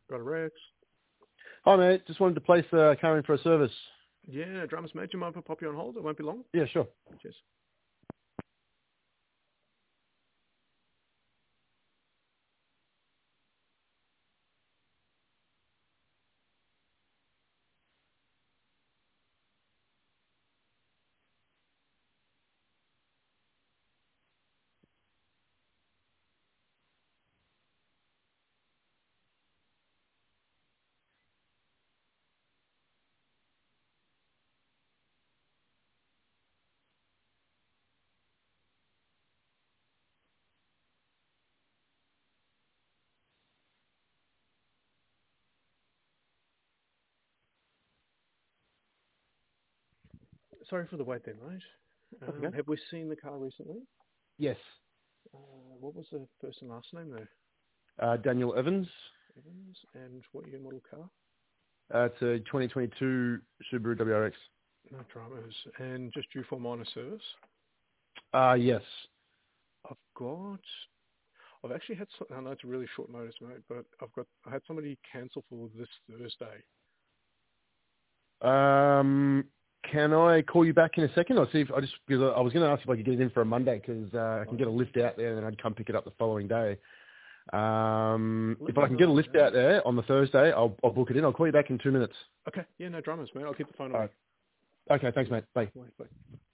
Got a Rex. Hi, mate. Just wanted to place a car in for a service. Yeah, dramas, mate. Do you mind if I pop you on hold? It won't be long. Yeah, sure. Cheers. Sorry for the wait there, mate. Okay. Have we seen the car recently? Yes. What was the first and last name there? Daniel Evans. Evans. And what year model car? It's a 2022 Subaru WRX. No dramas. And just due for minor service? Yes. I've actually had, I know it's a really short notice, mate, but I had somebody cancel for this Thursday. Can I call you back in a second? Or see if because I was going to ask if I could get it in for a Monday because I can get a lift out there and then I'd come pick it up the following day. If I can get a lift out there on the Thursday, I'll book it in. I'll call you back in 2 minutes. Okay. Yeah, no dramas, mate. I'll keep the phone on. All right. Okay. Thanks, mate. Bye. Bye.